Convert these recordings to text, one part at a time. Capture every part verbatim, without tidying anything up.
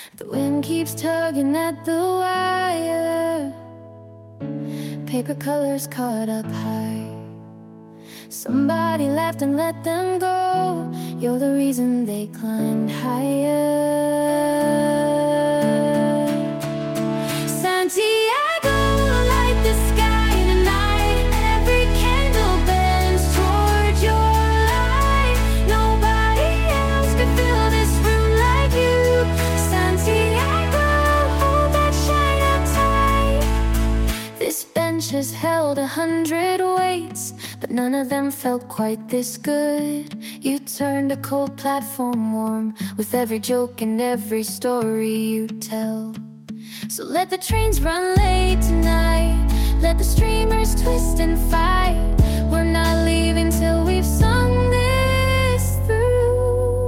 The wind keeps tugging at the wire. Paper colors caught up high. Somebody laughed and let them go. You're the reason they climbed higher. Santiago, light the sky tonight. Every candle bends toward your light. Nobody else could fill this room like you. Santiago, hold that shine up tight. This bench has held a hundred weights, but none of them felt quite this good. You turned a cold platform warm with every joke and every story you tell. So let the trains run late tonight. Let the streamers twist and fight. We're not leaving till we've sung this through.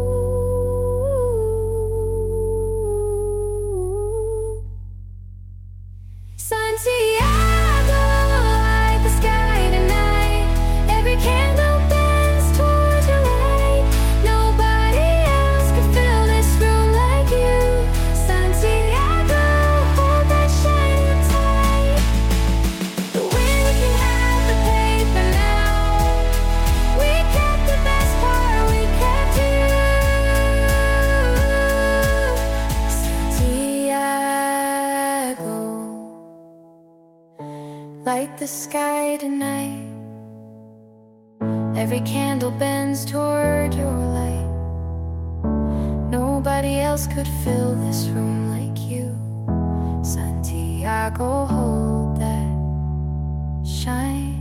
Santiago, light the sky tonight. Every candle bends towards your light. Nobody else could fill this room like you. Santiago, hold that shine up tight. The wind can have the paper now. We kept the best part, we kept you. Santiago, light the sky tonight. Every candle bends toward your light. Nobody else could fill this room like you. Santiago, hold that shine.